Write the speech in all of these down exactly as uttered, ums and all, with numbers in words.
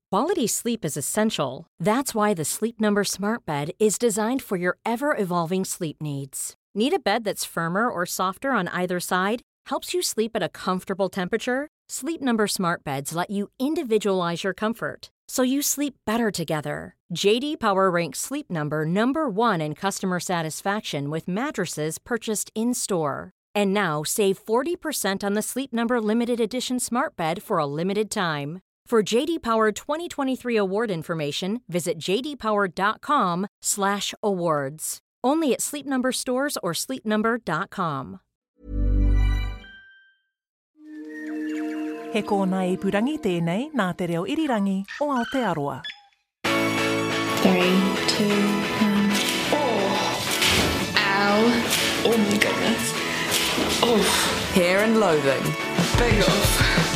Quality sleep is essential. That's why the Sleep Number Smart Bed is designed for your ever-evolving sleep needs. Need a bed that's firmer or softer on either side? Helps you sleep at a comfortable temperature? Sleep Number Smart Beds let you individualize your comfort, so you sleep better together. J D Power ranks Sleep Number number one in customer satisfaction with mattresses purchased in-store. And now, save forty percent on the Sleep Number Limited Edition Smart Bed for a limited time. For J D Power twenty twenty-three award information, visit j d power dot com slash awards. Only at Sleep Number stores or sleep number dot com. He kōna e purangi tēnei nā te reo irirangi o Aotearoa. Three, two, one. Oh! Ow! Oh my goodness. Oh! Hair and Loathing. Big off.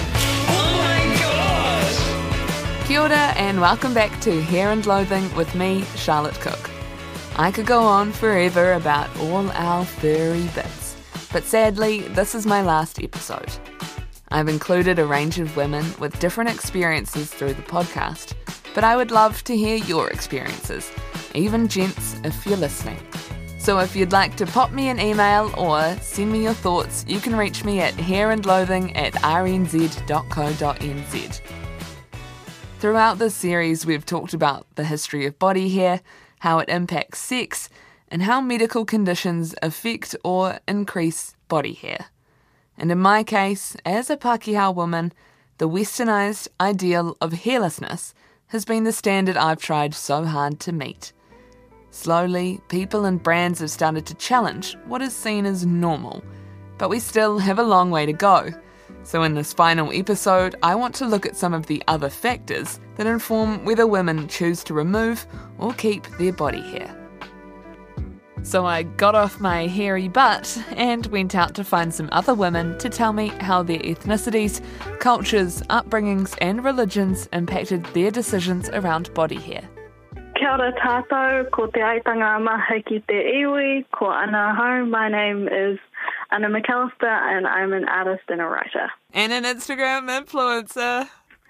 Kia ora and welcome back to Hair and Loathing with me, Charlotte Cook. I could go on forever about all our furry bits, but sadly, this is my last episode. I've included a range of women with different experiences through the podcast, but I would love to hear your experiences, even gents if you're listening. So if you'd like to pop me an email or send me your thoughts, you can reach me at hairandloathing at r n z dot co dot n z. Throughout this series, we've talked about the history of body hair, how it impacts sex, and how medical conditions affect or increase body hair. And in my case, as a Pākehā woman, the westernised ideal of hairlessness has been the standard I've tried so hard to meet. Slowly, people and brands have started to challenge what is seen as normal, but we still have a long way to go. So in this final episode, I want to look at some of the other factors that inform whether women choose to remove or keep their body hair. So I got off my hairy butt and went out to find some other women to tell me how their ethnicities, cultures, upbringings and religions impacted their decisions around body hair. Kia ora tātou, ko te aitanga maha ki te iwi, ko ana hau. My name is Anna McAllister and I'm an artist and a writer. And an Instagram influencer.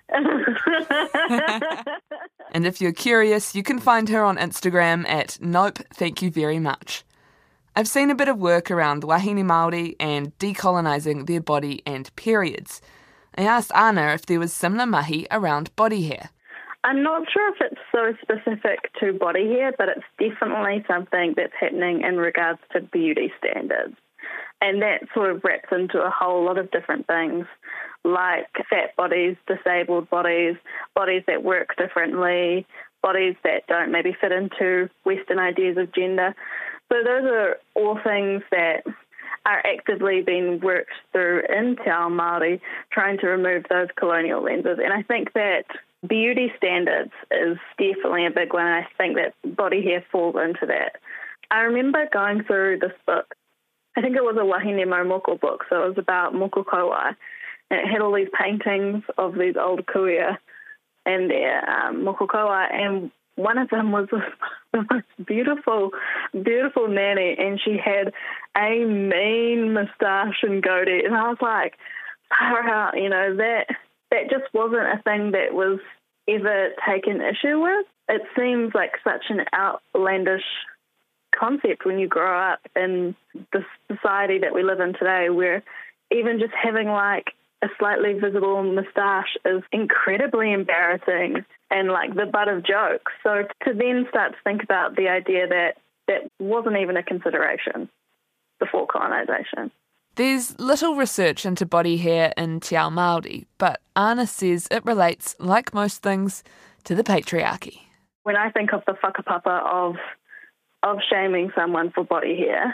And if you're curious, you can find her on Instagram at nope, thank you very much. I've seen a bit of work around wahine Māori and decolonising their body and periods. I asked Anna if there was similar mahi around body hair. I'm not sure if it's so specific to body hair, but it's definitely something that's happening in regards to beauty standards. And that sort of wraps into a whole lot of different things, like fat bodies, disabled bodies, bodies that work differently, bodies that don't maybe fit into Western ideas of gender. So those are all things that are actively being worked through in Te Ao Māori, trying to remove those colonial lenses. And I think that beauty standards is definitely a big one. I think that body hair falls into that. I remember going through this book. I think it was a Wahine Maumoko book, so it was about moko kauai. And it had all these paintings of these old kuia and their um, moko kauai, and one of them was the most beautiful, beautiful nanny, and she had a mean moustache and goatee. And I was like, far out, you know, that that just wasn't a thing that was ever taken issue with. It seems like such an outlandish concept when you grow up in the society that we live in today, where even just having like a slightly visible moustache is incredibly embarrassing and like the butt of jokes. So to then start to think about the idea that that wasn't even a consideration before colonisation. There's little research into body hair in Te Ao Māori, but Anna says it relates, like most things, to the patriarchy. When I think of the whakapapa of of shaming someone for body hair,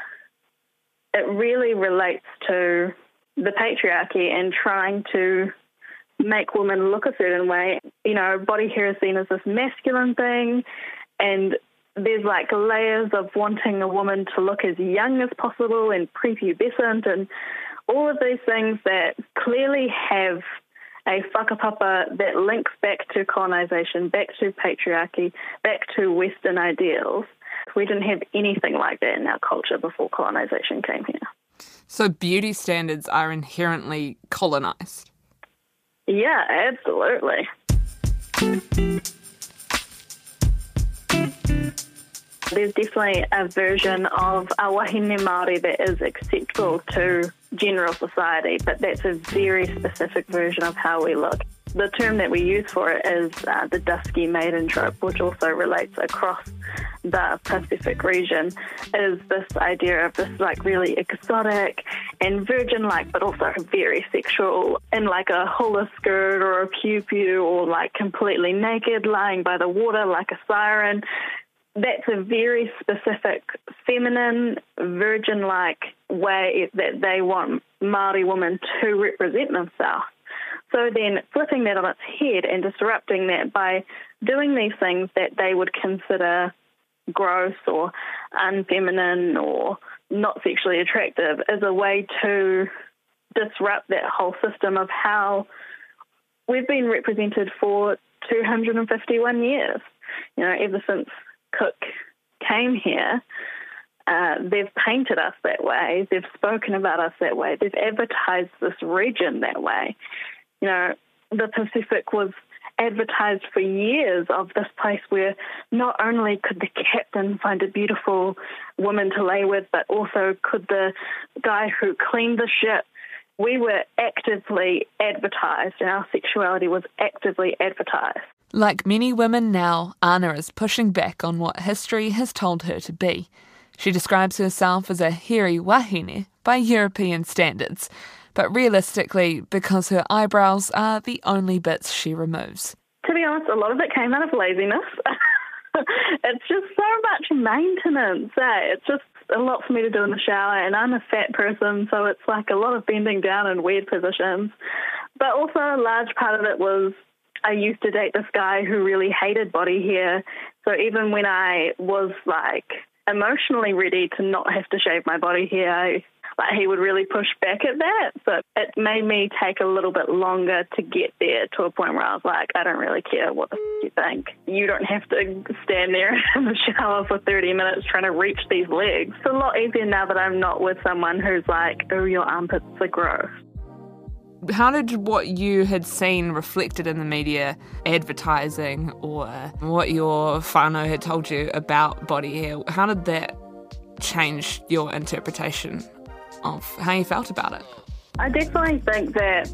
it really relates to the patriarchy and trying to make women look a certain way. You know, body hair is seen as this masculine thing, and there's like layers of wanting a woman to look as young as possible and prepubescent and all of these things that clearly have a whakapapa that links back to colonisation, back to patriarchy, back to Western ideals. We didn't have anything like that in our culture before colonisation came here. So beauty standards are inherently colonised? Yeah, absolutely. There's definitely a version of a wahine Māori that is acceptable to general society, but that's a very specific version of how we look. The term that we use for it is uh, the dusky maiden trope, which also relates across the Pacific region, is this idea of this like really exotic and virgin-like, but also very sexual, in like a hula skirt or a pew-pew, or like completely naked, lying by the water like a siren. That's a very specific feminine, virgin-like way that they want Māori women to represent themselves. So then flipping that on its head and disrupting that by doing these things that they would consider gross or unfeminine or not sexually attractive is a way to disrupt that whole system of how we've been represented for two hundred fifty-one years. You know, ever since Cook came here, uh, they've painted us that way, they've spoken about us that way, they've advertised this region that way. You know, the Pacific was advertised for years of this place where not only could the captain find a beautiful woman to lay with, but also could the guy who cleaned the ship. We were actively advertised, and our sexuality was actively advertised. Like many women now, Ana is pushing back on what history has told her to be. She describes herself as a hairy wahine by European standards, but realistically because her eyebrows are the only bits she removes. To be honest, a lot of it came out of laziness. It's just so much maintenance. Eh? It's just a lot for me to do in the shower, and I'm a fat person, so it's like a lot of bending down in weird positions. But also a large part of it was I used to date this guy who really hated body hair, so even when I was like emotionally ready to not have to shave my body hair, I, like he would really push back at that. So it made me take a little bit longer to get there to a point where I was like, I don't really care what the f- you think. You don't have to stand there in the shower for thirty minutes trying to reach these legs. It's a lot easier now that I'm not with someone who's like, oh, your armpits are gross. How did what you had seen reflected in the media advertising or what your whānau had told you about body hair, how did that change your interpretation of how you felt about it? I definitely think that,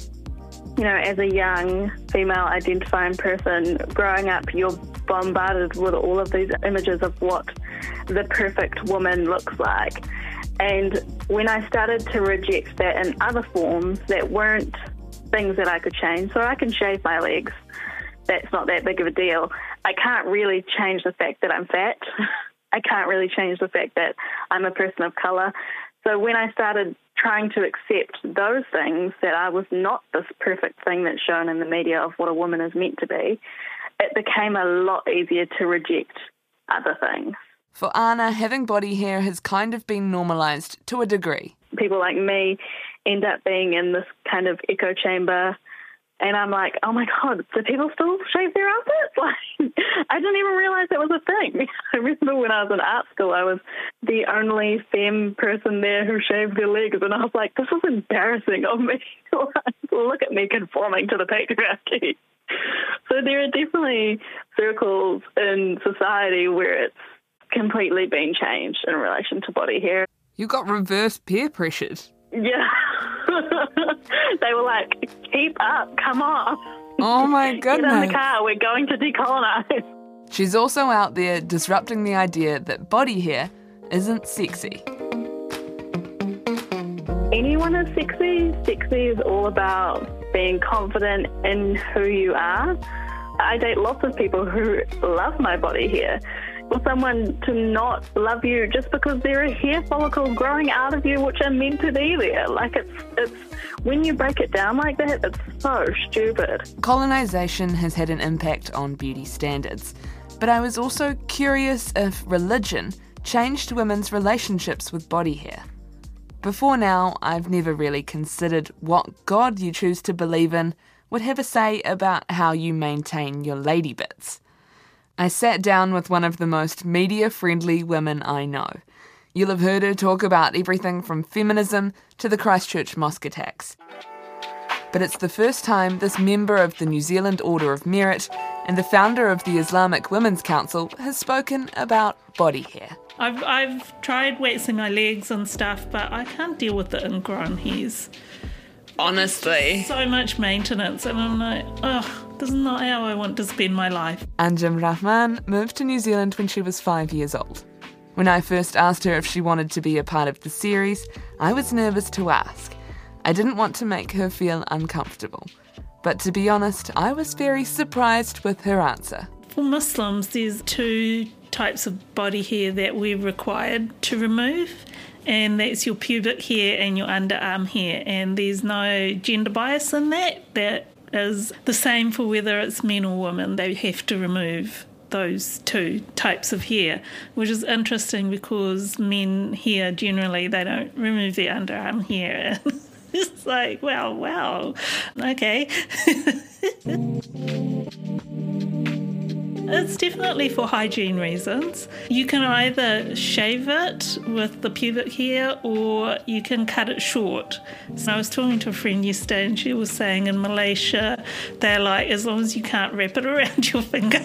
you know, as a young female identifying person, growing up, you're bombarded with all of these images of what the perfect woman looks like. And when I started to reject that in other forms that weren't things that I could change, so I can shave my legs, that's not that big of a deal. I can't really change the fact that I'm fat. I can't really change the fact that I'm a person of colour. So when I started trying to accept those things, that I was not this perfect thing that's shown in the media of what a woman is meant to be, it became a lot easier to reject other things. For Ana, having body hair has kind of been normalised to a degree. People like me end up being in this kind of echo chamber, and I'm like, oh my God, do people still shave their armpits? Like, I didn't even realise that was a thing. I remember when I was in art school, I was the only femme person there who shaved their legs, and I was like, this is embarrassing of me. Look at me conforming to the patriarchy. So there are definitely circles in society where it's completely been changed in relation to body hair. You got reverse peer pressured. Yeah. They were like, keep up, come on. Oh my goodness. Get in the car, we're going to decolonise. She's also out there disrupting the idea that body hair isn't sexy. Anyone is sexy. Sexy is all about being confident in who you are. I date lots of people who love my body hair. For someone to not love you just because there are hair follicles growing out of you which are meant to be there. Like, it's, it's when you break it down like that, it's so stupid. Colonisation has had an impact on beauty standards, but I was also curious if religion changed women's relationships with body hair. Before now, I've never really considered what God you choose to believe in would have a say about how you maintain your lady bits. I sat down with one of the most media-friendly women I know. You'll have heard her talk about everything from feminism to the Christchurch mosque attacks. but it's the first time this member of the New Zealand Order of Merit and the founder of the Islamic Women's Council has spoken about body hair. I've I've tried waxing my legs and stuff, but I can't deal with the ingrown hairs. Honestly. So much maintenance, and I'm like, ugh, this is not how I want to spend my life. Anjum Rahman moved to New Zealand when she was five years old. When I first asked her if she wanted to be a part of the series, I was nervous to ask. I didn't want to make her feel uncomfortable. But to be honest, I was very surprised with her answer. For Muslims, there's two types of body hair that we're required to remove, and that's your pubic hair and your underarm hair, and there's no gender bias in that. That is the same for whether it's men or women. They have to remove those two types of hair, which is interesting because men here generally, they don't remove their underarm hair. It's like, well, wow, okay. It's definitely for hygiene reasons. You can either shave it with the pubic hair or you can cut it short. So I was talking to a friend yesterday and she was saying in Malaysia, they're like, as long as you can't wrap it around your finger,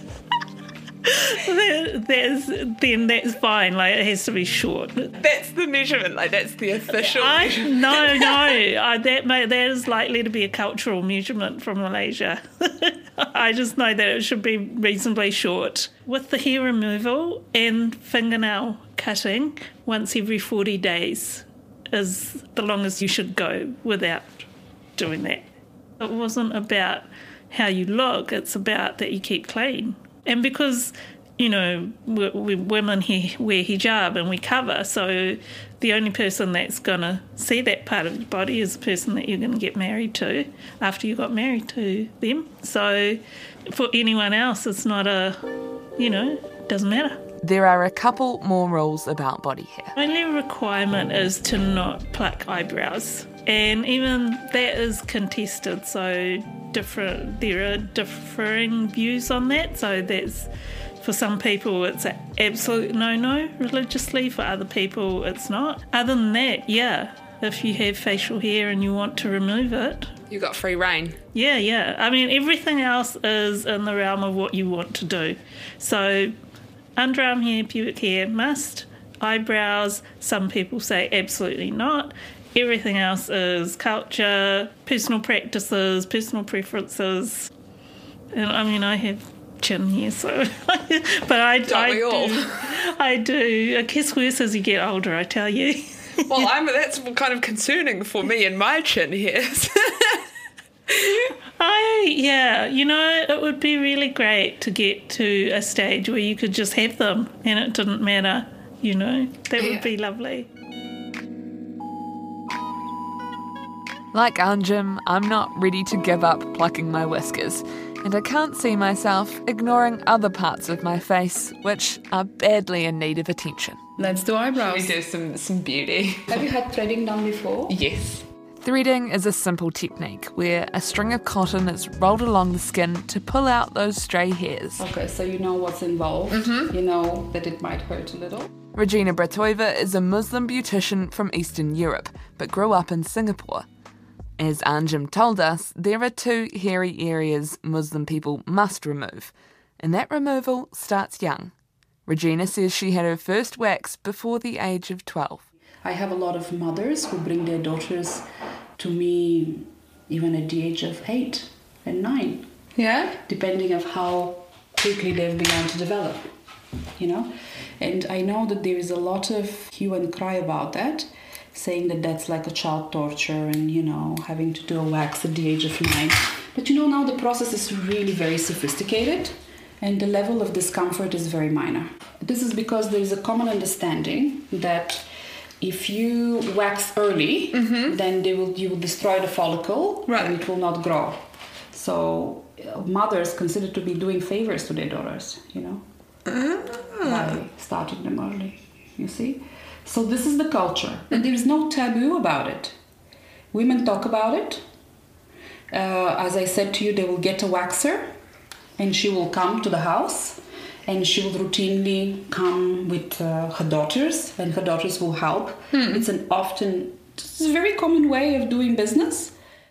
There's, then that's fine. Like, it has to be short. That's the measurement. Like, that's the official I, measurement. No, no. I, that may, that is likely to be a cultural measurement from Malaysia. I just know that it should be reasonably short. With the hair removal and fingernail cutting, once every forty days is the longest you should go without doing that. It wasn't about how you look. It's about that you keep clean. And because, you know, we, we women he, wear hijab and we cover, so the only person that's going to see that part of your body is the person that you're going to get married to after you got married to them. So for anyone else, it's not a, you know, doesn't matter. There are a couple more rules about body hair. The only requirement is to not pluck eyebrows. And even that is contested, so different. There are differing views on that. So that's, for some people, it's an absolute no-no religiously. For other people, it's not. Other than that, yeah, if you have facial hair and you want to remove it, You got free reign. yeah, yeah. I mean, everything else is in the realm of what you want to do. So underarm hair, pubic hair, must. Eyebrows, some people say absolutely not. Everything else is culture, personal practices, personal preferences. And I mean, I have chin hair, so... but I, Don't I we all? do. I do. It gets worse as you get older, I tell you. Well, I'm, that's kind of concerning for me and my chin hairs. I, yeah, you know, it would be really great to get to a stage where you could just have them and it didn't matter, you know. That would Yeah. be lovely. Like Anjum, I'm not ready to give up plucking my whiskers, and I can't see myself ignoring other parts of my face which are badly in need of attention. Let's do eyebrows. We do some, some beauty. Have you had threading done before? Yes. Threading is a simple technique where a string of cotton is rolled along the skin to pull out those stray hairs. Okay, so you know what's involved. You know that it might hurt a little. Regina Bratova is a Muslim beautician from Eastern Europe, but grew up in Singapore. As Anjum told us, there are two hairy areas Muslim people must remove, and that removal starts young. Regina says she had her first wax before the age of twelve. I have a lot of mothers who bring their daughters to me even at the age of eight and nine. Yeah? Depending of how quickly they've begun to develop, you know. And I know that there is a lot of hue and cry about that, saying that that's like a child torture and, you know, having to do a wax at the age of nine. But, you know, now the process is really very sophisticated and the level of discomfort is very minor. This is because there is a common understanding that if you wax early, mm-hmm. then they will you will destroy the follicle Right. and it will not grow. So uh, mothers consider to be doing favors to their daughters, you know, Ah. by starting them early, you see. So this is the culture, and there is no taboo about it. Women talk about it. Uh, as I said to you, they will get a waxer, and she will come to the house, and she will routinely come with uh, her daughters, and her daughters will help. It's an often, it's a very common way of doing business.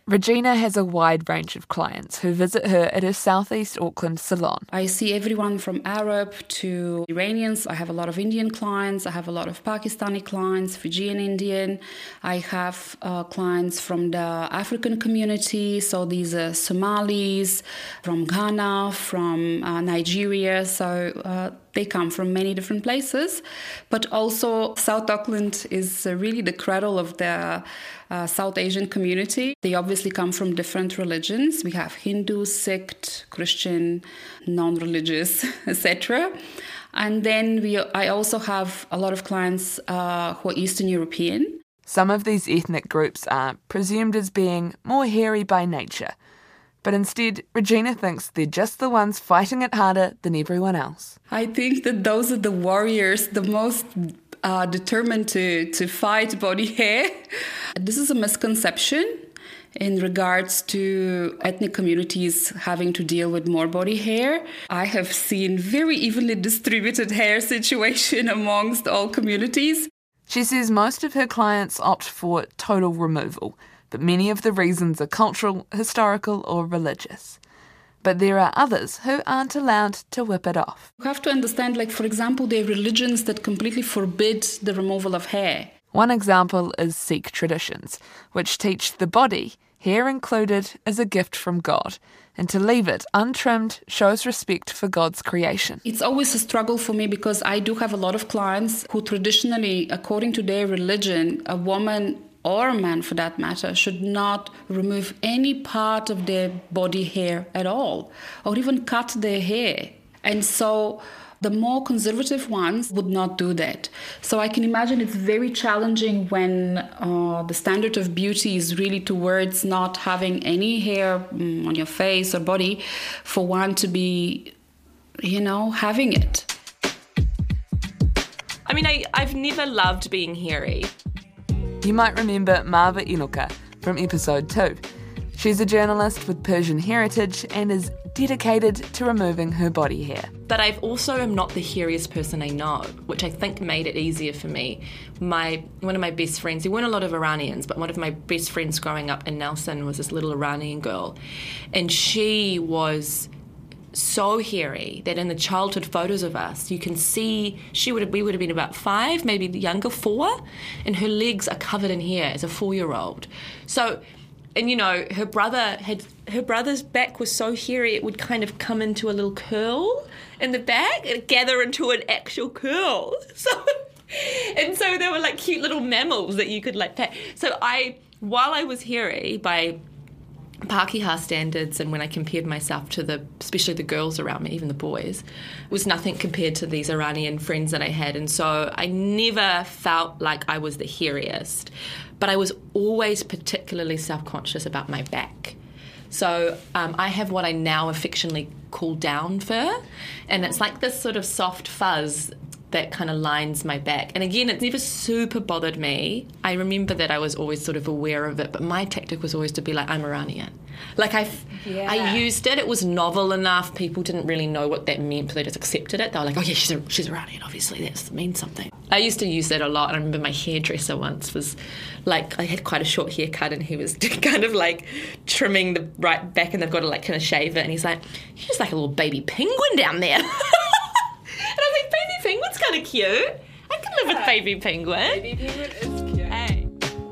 Regina has a wide range of clients who visit her at her southeast Auckland salon. I see everyone from Arab to Iranians. I have a lot of Indian clients. I have a lot of Pakistani clients, Fijian Indian. I have uh, clients from the African community. So these are Somalis, from Ghana, from uh, Nigeria. So uh, they come from many different places. But also South Auckland is uh, really the cradle of the uh, South Asian community. They obviously come from different religions. We have Hindu, Sikh, Christian, non-religious, et cetera. And then we, I also have a lot of clients uh, who are Eastern European. Some of these ethnic groups are presumed as being more hairy by nature. But instead, Regina thinks they're just the ones fighting it harder than everyone else. I think that those are the warriors, the most uh, determined to, to fight body hair. This is a misconception in regards to ethnic communities having to deal with more body hair. I have seen very evenly distributed hair situation amongst all communities. She says most of her clients opt for total removal, but many of the reasons are cultural, historical or religious. But there are others who aren't allowed to whip it off. You have to understand, like, for example, there are religions that completely forbid the removal of hair. One example is Sikh traditions, which teach the body, hair included, is a gift from God, and to leave it untrimmed shows respect for God's creation. It's always a struggle for me because I do have a lot of clients who traditionally, according to their religion, a woman or a man for that matter, should not remove any part of their body hair at all, or even cut their hair. And so the more conservative ones would not do that. So I can imagine it's very challenging when uh, the standard of beauty is really towards not having any hair mm, on your face or body, for one to be, you know, having it. I mean, I, I've never loved being hairy. You might remember Marva Inuka from episode two. She's a journalist with Persian heritage and is dedicated to removing her body hair. But I also am not the hairiest person I know, which I think made it easier for me. My one of my best friends, there weren't a lot of Iranians, but one of my best friends growing up in Nelson was this little Iranian girl. And she was so hairy that in the childhood photos of us, you can see she would have, we would have been about five, maybe younger, four, and her legs are covered in hair as a four-year-old. So, and you know, her brother had her brother's back was so hairy it would kind of come into a little curl in the back and gather into an actual curl. So, and so they were like cute little mammals that you could like pat. So I, while I was hairy by Pākehā standards, and when I compared myself to the, especially the girls around me, even the boys, was nothing compared to these Iranian friends that I had. And so I never felt like I was the hairiest, but I was always particularly self-conscious about my back. So um, I have what I now affectionately call down fur, and it's like this sort of soft fuzz that kind of lines my back. And again, it never super bothered me. I remember that I was always sort of aware of it, but my tactic was always to be like, I'm Iranian. Like I, yeah. I used it. It was novel enough. People didn't really know what that meant, but they just accepted it. They were like, oh yeah, she's, a, she's Iranian, obviously. That means something. I used to use that a lot. I remember my hairdresser once was like, I had quite a short haircut and he was kind of like trimming the right back and they've got to like kind of shave it. And he's like, you're just like a little baby penguin down there. And I was like, baby penguin's kind of cute. I can live with baby penguin. Baby penguin is cute. Hey.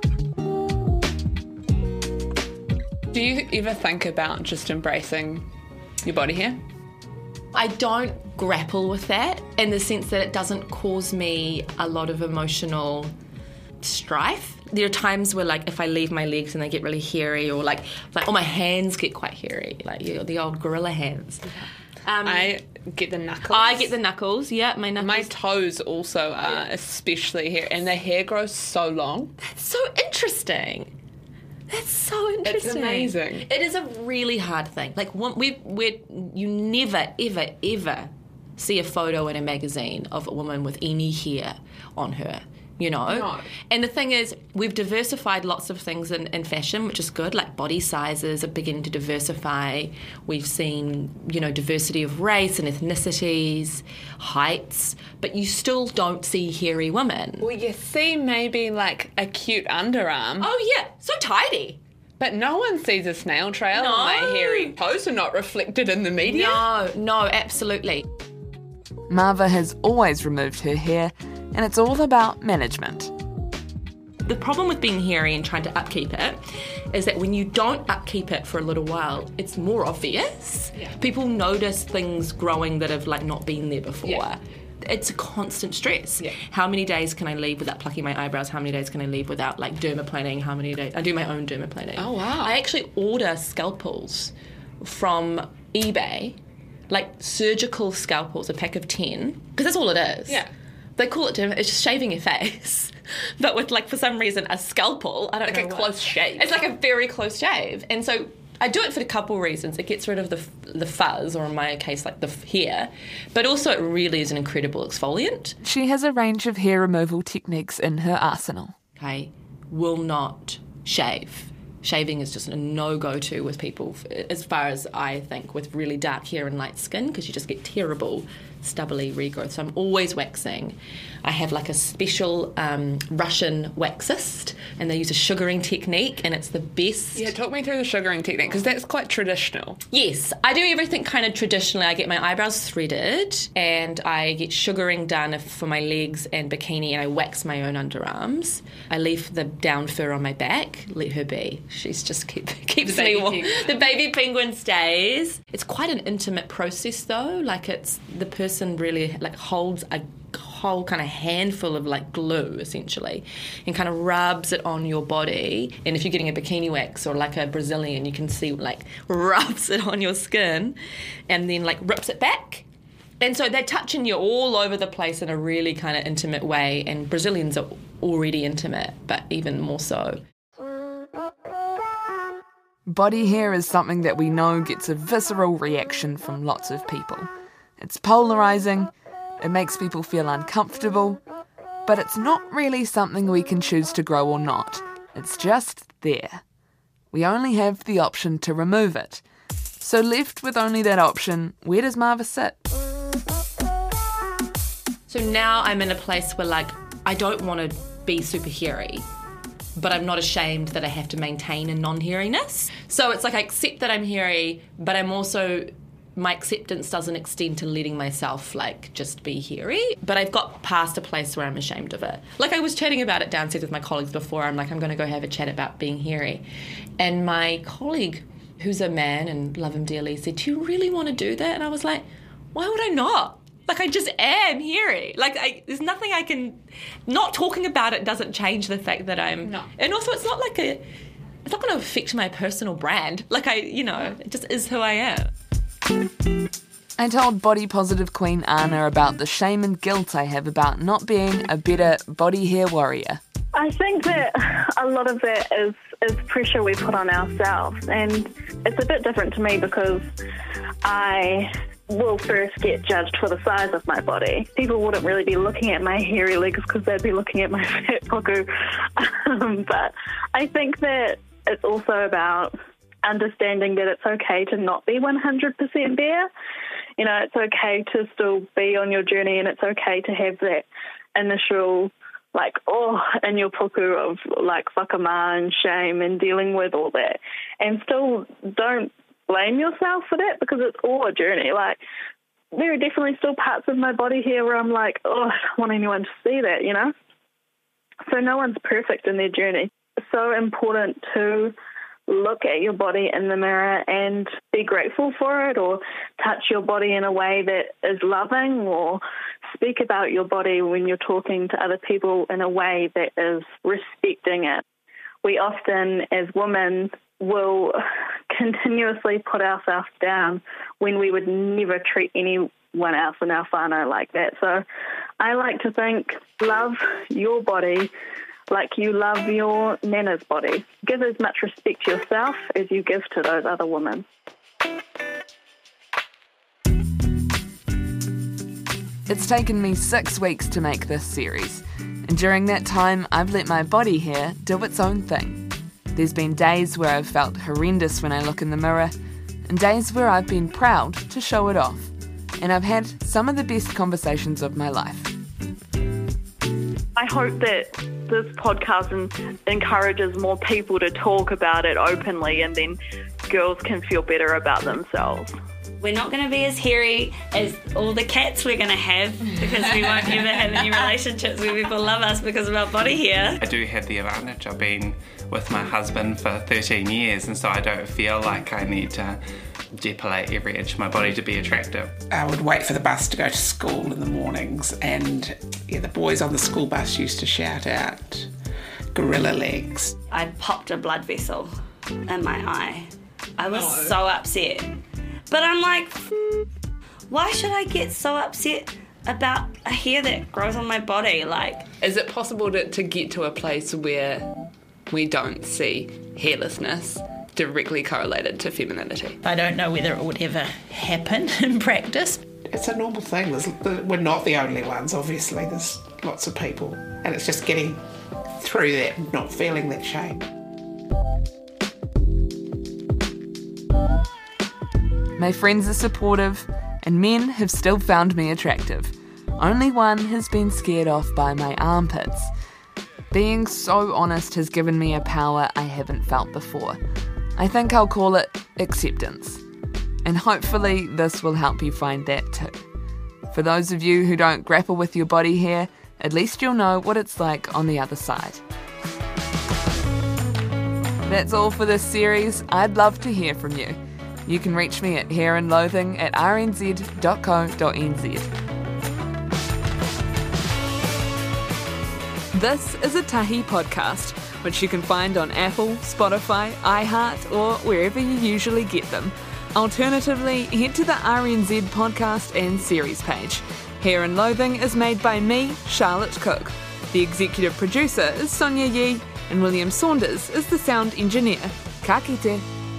Do you ever think about just embracing your body hair? I don't grapple with that in the sense that it doesn't cause me a lot of emotional strife. There are times where, like, if I leave my legs and they get really hairy, or like, like, oh, my hands get quite hairy, like you know, the old gorilla hands. Um, I get the knuckles. I get the knuckles, yeah, my knuckles. My toes also are especially hairy, and the hair grows so long. That's so interesting. That's so interesting. It's amazing. It is a really hard thing. Like, we, we, you never, ever, ever see a photo in a magazine of a woman with any hair on her. You know? No. And the thing is, we've diversified lots of things in, in fashion, which is good, like body sizes are beginning to diversify. We've seen, you know, diversity of race and ethnicities, heights, but you still don't see hairy women. Well, you see maybe like a cute underarm. Oh, yeah, so tidy. But no one sees a snail trail No. on my hairy toes are not reflected in the media. No, no, absolutely. Marva has always removed her hair, and it's all about management. The problem with being hairy and trying to upkeep it is that when you don't upkeep it for a little while, it's more obvious. Yeah. People notice things growing that have like not been there before. Yeah. It's a constant stress. Yeah. How many days can I leave without plucking my eyebrows? How many days can I leave without like dermaplaning? How many days? I do my own dermaplaning. Oh, wow. I actually order scalpels from eBay, like surgical scalpels, a pack of ten, because that's all it is. Yeah. They call it derma, it's just shaving your face. But with, like, for some reason, a scalpel, I don't Like know a what. close shave. It's like a very close shave. And so I do it for a couple reasons. It gets rid of the the fuzz, or in my case, like the hair. But also it really is an incredible exfoliant. She has a range of hair removal techniques in her arsenal. I will not shave. Shaving is just a no-go-to with people, as far as I think, with really dark hair and light skin, because you just get terrible stubbly regrowth. So I'm always waxing. I have like a special um, Russian waxist, and they use a sugaring technique, and it's the best. Yeah, talk me through the sugaring technique, because that's quite traditional. Yes, I do everything kind of traditionally. I get my eyebrows threaded, and I get sugaring done for my legs and bikini, and I wax my own underarms. I leave the down fur on my back. Let her be. She's just keep, keeps The me baby warm. penguin. The baby penguin stays. It's quite an intimate process, though. Like, it's the person really like holds a whole kind of handful of like glue essentially and kind of rubs it on your body, and if you're getting a bikini wax or like a Brazilian, you can see like rubs it on your skin and then like rips it back, and so they're touching you all over the place in a really kind of intimate way, and Brazilians are already intimate but even more so. Body hair is something that we know gets a visceral reaction from lots of people. It's polarising, it makes people feel uncomfortable, but it's not really something we can choose to grow or not. It's just there. We only have the option to remove it. So left with only that option, where does Marva sit? So now I'm in a place where like I don't want to be super hairy, but I'm not ashamed that I have to maintain a non-hairiness. So it's like I accept that I'm hairy, but I'm also, my acceptance doesn't extend to letting myself like just be hairy. But I've got past a place where I'm ashamed of it. Like I was chatting about it downstairs with my colleagues before. I'm like, I'm going to go have a chat about being hairy. And my colleague, who's a man and love him dearly, said, do you really want to do that? And I was like, why would I not? Like, I just am hairy. Like, I, there's nothing I can... Not talking about it doesn't change the fact that I'm... No. And also, it's not like a... It's not going to affect my personal brand. Like, I, you know, it just is who I am. I told body positive queen Anna about the shame and guilt I have about not being a better body hair warrior. I think that a lot of that is, is pressure we put on ourselves, and it's a bit different to me because I will first get judged for the size of my body. People wouldn't really be looking at my hairy legs because they'd be looking at my fat puku. Um, but I think that it's also about understanding that it's okay to not be one hundred percent there. You know, it's okay to still be on your journey, and it's okay to have that initial like, oh, in your puku of like whakama and shame and dealing with all that. And still don't blame yourself for that because it's all a journey. Like, there are definitely still parts of my body here where I'm like, oh, I don't want anyone to see that, you know? So no one's perfect in their journey. It's so important to look at your body in the mirror and be grateful for it, or touch your body in a way that is loving, or speak about your body when you're talking to other people in a way that is respecting it. We often, as women, will continuously put ourselves down when we would never treat anyone else in our whānau like that. So I like to think, love your body like you love your nana's body. Give as much respect to yourself as you give to those other women. It's taken me six weeks to make this series, and during that time I've let my body hair do its own thing. There's been days where I've felt horrendous when I look in the mirror, and days where I've been proud to show it off. And I've had some of the best conversations of my life. I hope that this podcast en- encourages more people to talk about it openly, and then girls can feel better about themselves. We're not going to be as hairy as all the cats we're going to have, because we won't ever have any relationships where people love us because of our body hair. I do have the advantage of being with my husband for thirteen years, and so I don't feel like I need to depilate every inch of my body to be attractive. I would wait for the bus to go to school in the mornings, and yeah, the boys on the school bus used to shout out, "Gorilla legs." I popped a blood vessel in my eye. I was no. so upset. But I'm like, why should I get so upset about a hair that grows on my body? Like, is it possible to, to get to a place where we don't see hairlessness directly correlated to femininity? I don't know whether it would ever happen in practice. It's a normal thing. There's, we're not the only ones, obviously. There's lots of people. And it's just getting through that and not feeling that shame. My friends are supportive, and men have still found me attractive. Only one has been scared off by my armpits. Being so honest has given me a power I haven't felt before. I think I'll call it acceptance. And hopefully this will help you find that too. For those of you who don't grapple with your body hair, at least you'll know what it's like on the other side. That's all for this series. I'd love to hear from you. You can reach me at hair and loathing at r n z dot co dot n z. This is a Tahi podcast, which you can find on Apple, Spotify, iHeart, or wherever you usually get them. Alternatively, head to the R N Z podcast and series page. Hair and Loathing is made by me, Charlotte Cook. The executive producer is Sonia Yee, and William Saunders is the sound engineer. Ka kite.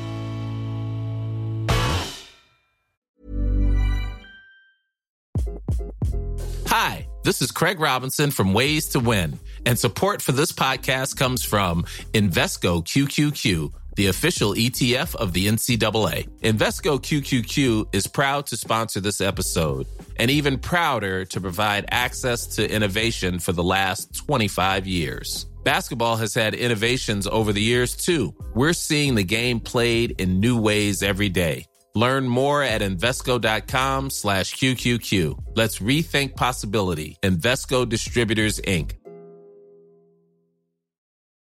Hi, this is Craig Robinson from Ways to Win, and support for this podcast comes from Invesco Q Q Q, the official E T F of the N C double A. Invesco Q Q Q is proud to sponsor this episode, and even prouder to provide access to innovation for the last twenty-five years. Basketball has had innovations over the years, too. We're seeing the game played in new ways every day. Learn more at Invesco.com slash QQQ. Let's rethink possibility. Invesco Distributors, Incorporated.